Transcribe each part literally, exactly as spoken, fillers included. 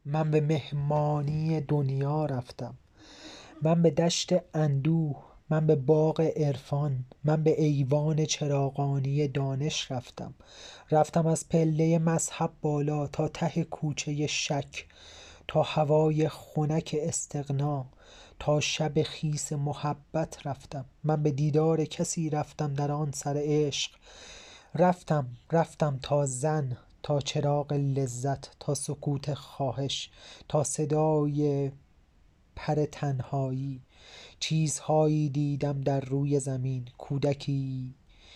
من به مهمانی دنیا رفتم، من به دشت اندوه، من به باغ عرفان، من به ایوان چراغانی دانش رفتم. رفتم از پله مذهب بالا تا ته کوچه شک، تا هوای خنک استغنا، تا شب خیس محبت رفتم. من به دیدار کسی رفتم در آن سر عشق. رفتم رفتم تا زن، تا چراغ لذت، تا سکوت خواهش، تا صدای پر تنهایی. چیزهایی دیدم در روی زمین. کودکی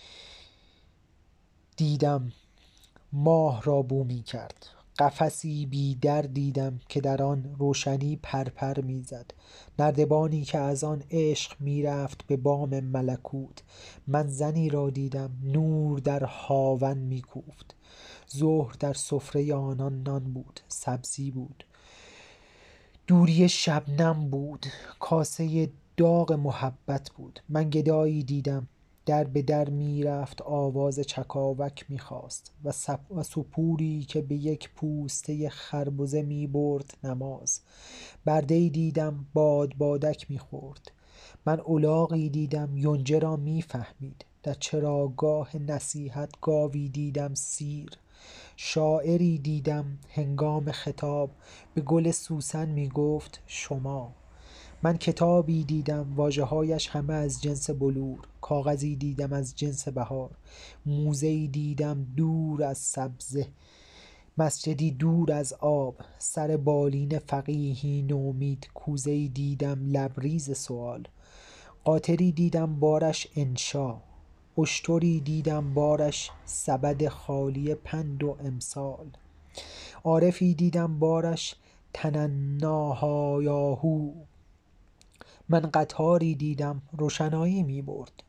دیدم ماه را بو می کرد. قفسی بی در دیدم که در آن روشنی پرپر می زد. نردبانی که از آن عشق می رفت به بام ملکوت. من زنی را دیدم نور در هاون می کوفت. ظهر در سفره آنان نان بود، سبزی بود، دوری شبنم بود، کاسه داغ محبت بود. من گدایی دیدم در به در می رفت، آواز چکاوک می خواست و, سپ... و سپوری که به یک پوسته خربزه می برد نماز. برده‌ای دیدم باد بادک می خورد. من الاغی دیدم یونجه را می فهمید. در چراگاه نصیحت گاوی دیدم سیر. شاعری دیدم هنگام خطاب به گل سوسن می گفت شما. من کتابی دیدم واژه‌هایش همه از جنس بلور. کاغذی دیدم از جنس بهار. موزه‌ای دیدم دور از سبزه، مسجدی دور از آب. سر بالین فقیهی نومید. کوزه‌ای دیدم لبریز سؤال. قاطری دیدم بارش انشا. اشتری دیدم بارش سبد خالی پند و امسال. عارفی دیدم بارش تنناهایاهو. من قطاری دیدم روشنایی می برد.